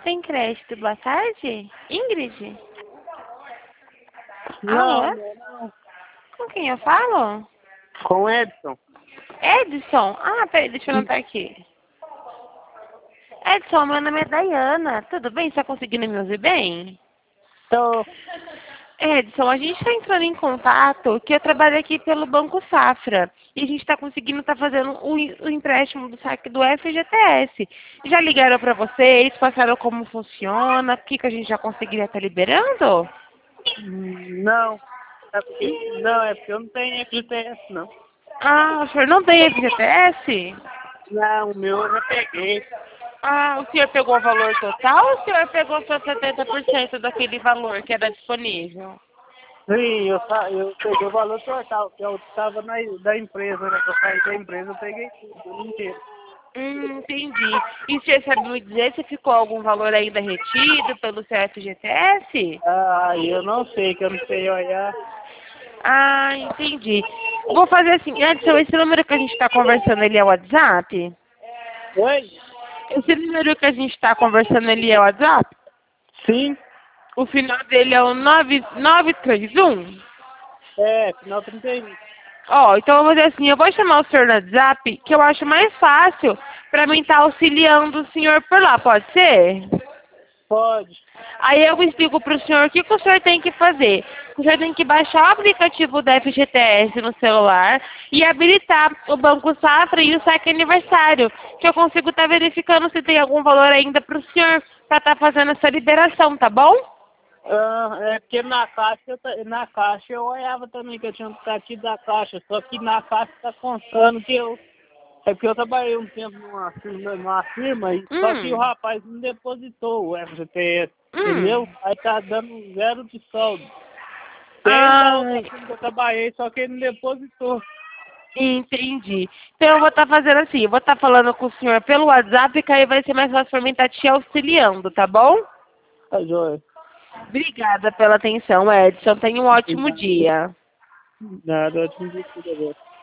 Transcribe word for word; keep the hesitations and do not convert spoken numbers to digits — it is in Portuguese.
Tem crédito, boa tarde? Ingrid? Não, Alô? não, não. Com quem eu falo? Com o Edson. Edson? Ah, peraí, deixa eu anotar aqui. Edson, meu nome é Dayana. Tudo bem? Você tá conseguindo me ouvir bem? Tô. Edson, a gente está entrando em contato que eu trabalho aqui pelo Banco Safra. E a gente está conseguindo estar fazendo o, o empréstimo do saque do F G T S. Já ligaram para vocês? Passaram como funciona? O que, que a gente já conseguiria estar liberando? Hum, Não. É porque, não, é porque eu não tenho F G T S, não. Ah, o senhor não tem F G T S? Não, o meu eu já peguei. Ah, o senhor pegou o valor total ou o senhor pegou só setenta por cento daquele valor que era disponível? Sim, eu, sa- eu peguei o valor total, que eu estava na da empresa, né? Que eu saí da empresa, eu peguei tudo inteiro. Hum, entendi. E o senhor sabe me dizer se ficou algum valor ainda retido pelo seu F G T S? Ah, eu não sei, que eu não sei olhar. Ah, entendi. Vou fazer assim, Edson, esse número que a gente está conversando, ele é o WhatsApp? Oi? Esse número que a gente está conversando, ele é o WhatsApp? Sim. O final dele é o nove nove três um? É, final trinta e um. Ó, então eu vou dizer assim, eu vou chamar o senhor no WhatsApp, que eu acho mais fácil para mim estar auxiliando o senhor por lá, pode ser? Pode. Aí eu explico para o senhor o que, que o senhor tem que fazer. O senhor tem que baixar o aplicativo da F G T S no celular e habilitar o Banco Safra e o saque aniversário, que eu consigo estar verificando se tem algum valor ainda para o senhor para estar fazendo essa liberação, tá bom? Ah, é porque na caixa, eu, ta- na caixa eu olhava também que eu tinha um aplicativo da caixa, só que na caixa tá contando que eu. É porque eu trabalhei um tempo numa firma, numa firma e só que o Hum, rapaz não depositou o F G T S, entendeu? hum. Aí tá dando zero de saldo. Tem da outra Ai, firma que eu trabalhei, só que ele não depositou. entendi. Então eu vou estar fazendo assim, eu vou estar falando com o senhor pelo WhatsApp, que aí vai ser mais fácil para mim estar te auxiliando, tá bom? Tá joia. Obrigada pela atenção, Edson. Tenha um ótimo dia. Nada, eu te indico tudo agora.